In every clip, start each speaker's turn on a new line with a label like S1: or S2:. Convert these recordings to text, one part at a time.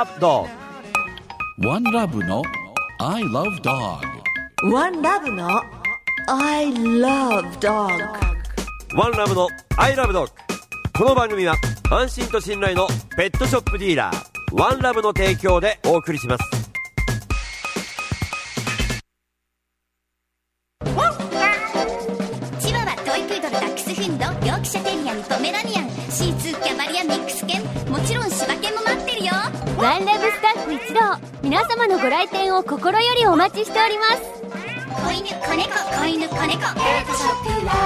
S1: ドッグ。
S2: ワンラブの I love dog。
S3: ワンラブの I love dog。
S1: ワンラブの I love dog。この番組は安心と信頼のペットショップディーラーワンラブの提供でお送りします。
S4: チワワ、トイプードル、ダックスフンド、ヨークシャテリアン、ポメラニアン、シーツー、キャバリア、ミックス犬、もちろん柴犬も待ってるよ。
S5: ワンラブスタッフ一同、皆様のご来店を心よりお待ちしております。
S4: 子犬、子猫、子犬、子猫、ペットショップワンラ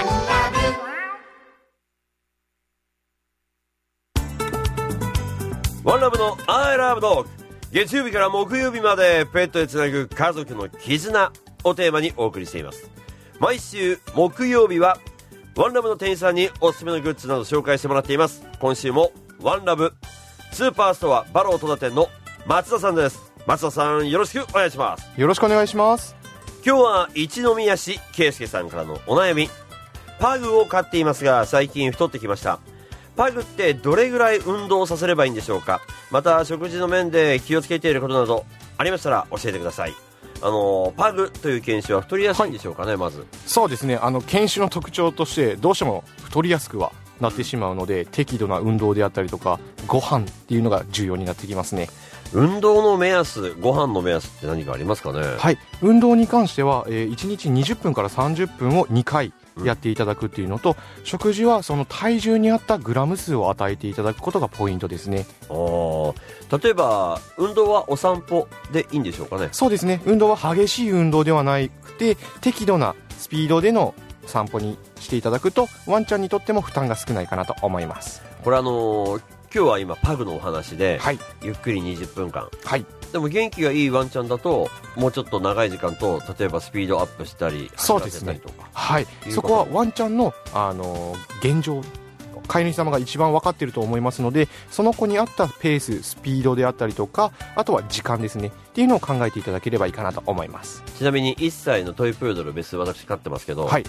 S1: ブ。ワンラブの I love dog。月曜日から木曜日までペットでつなぐ家族の絆をテーマにお送りしています。毎週木曜日はワンラブの店員さんにおすすめのグッズなど紹介してもらっています。今週もワンラブスーパーストアバロー戸田店の松田さんです。松田さん、よろしくお願いします。
S6: よろしくお願いします。
S1: 今日は一宮市圭介さんからのお悩み。パグを飼っていますが最近太ってきました。パグってどれぐらい運動させればいいんでしょうか。また食事の面で気をつけていることなどありましたら教えてください。パグという犬種は太りやすいんでしょうかね。まず
S6: そうですね、犬種の特徴としてどうしても太りやすくはなってしまうので、適度な運動であったりとかご飯っていうのが重要になってきますね。
S1: 運動の目安、ご飯の目安って何かありますかね。
S6: はい、運動に関しては、1日20分から30分を2回やっていただくっていうのと、食事はその体重に合ったグラム数を与えていただくことがポイントですね。
S1: 例えば運動はお散歩でいいんでしょうかね。
S6: そうですね、運動は激しい運動ではなくて適度なスピードでの散歩にしていただくとワンちゃんにとっても負担が少ないかなと思います。
S1: これ今日は今パグのお話で、
S6: はい、
S1: ゆっくり20分間、
S6: はい、
S1: でも元気がいいワンちゃんだともうちょっと長い時間と、例えばスピードアップしたり
S6: そうですね、
S1: 走らせたりとか、
S6: はい、そこはワンちゃんの、現状、飼い主様が一番分かっていると思いますので、その子に合ったペース、スピードであったりとか、あとは時間ですねっていうのを考えていただければいいかなと思います。
S1: ちなみに1歳のトイプードル、メス私飼ってますけど、
S6: はい、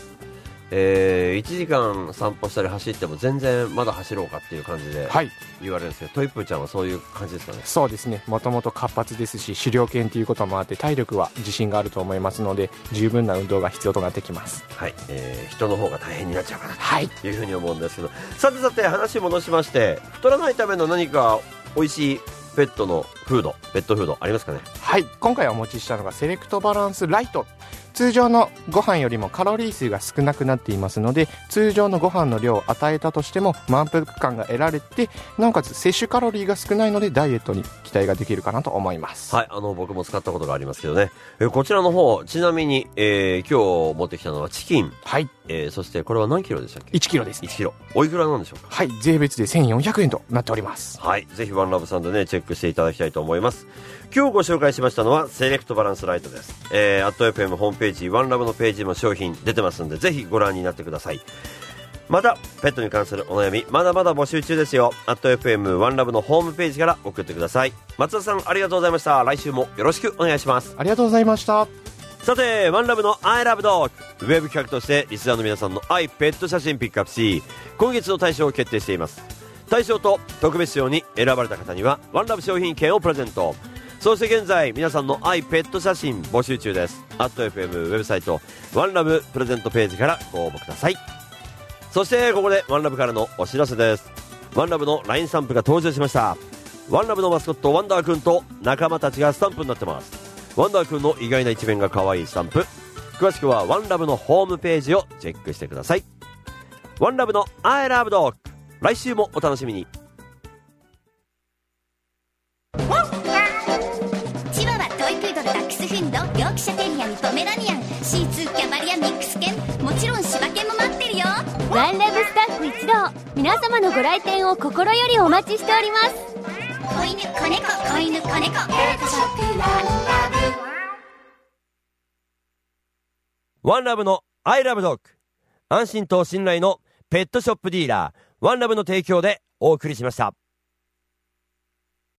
S1: 1時間散歩したり走っても全然まだ走ろうかっていう感じで言われるんですけど、トイプーちゃんはそういう感じですかね。
S6: そうですね、もともと活発ですし狩猟犬ということもあって体力は自信があると思いますので、十分な運動が必要となってきます。
S1: はい、人の方が大変になっちゃうかなというふうに思うんですけど、さてさて話戻しまして、太らないための何か美味しいペットのフード、ペットフードありますかね。
S6: はい、今回お持ちしたのがセレクトバランスライト。通常のご飯よりもカロリー数が少なくなっていますので、通常のご飯の量を与えたとしても満腹感が得られて、なおかつ摂取カロリーが少ないのでダイエットに期待ができるかなと思います。
S1: はい、僕も使ったことがありますけどね。こちらの方、ちなみに、今日持ってきたのはチキン。
S6: はい、
S1: そしてこれは何キロでしたっけ。
S6: 1キロです。
S1: 1キロおいくらなんでしょうか。
S6: はい、税別で1400円となっております。
S1: はい、ぜひワンラブさんでねチェックしていただきたいと思います。今日ご紹介しましたのはセレクトバランスライトです。アット FM ホームページ、ワンラブのページも商品出てますんで、ぜひご覧になってください。またペットに関するお悩みまだまだ募集中ですよ。アット FM ワンラブのホームページから送ってください。松田さん、ありがとうございました。来週もよろしくお願いします。
S6: ありがとうございました。
S1: さて、ワンラブの I love dog ウェブ企画としてリスナーの皆さんの愛ペット写真ピックアップし、今月の大賞を決定しています。大賞と特別賞に選ばれた方にはワンラブ商品券をプレゼント。そして現在皆さんの愛ペット写真募集中です。アット FM ウェブサイトワンラブプレゼントページからご応募ください。そしてここでワンラブからのお知らせです。ワンラブの LINE スタンプが登場しました。ワンラブのマスコットワンダーくんと仲間たちがスタンプになってます。ワンダーくんの意外な一面が可愛いスタンプ。詳しくはワンラブのホームページをチェックしてください。ワンラブの I love dog、 来週もお楽しみに。
S4: チワワ、トイプードル、ダックスフンド、ヨークシャテリアン、ポメラニアン、シーツー、キャバリア、ミックス犬、もちろん柴犬も待ってるよ。
S5: ワンラブスタッフ一同、皆様のご来店を心よりお待ちしております。
S4: 子犬、子猫、子犬、子猫、ペットショップワンラ
S1: ブ。ワンラブの I love dog、 安心と信頼のペットショップディーラーワンラブの提供でお送りしました。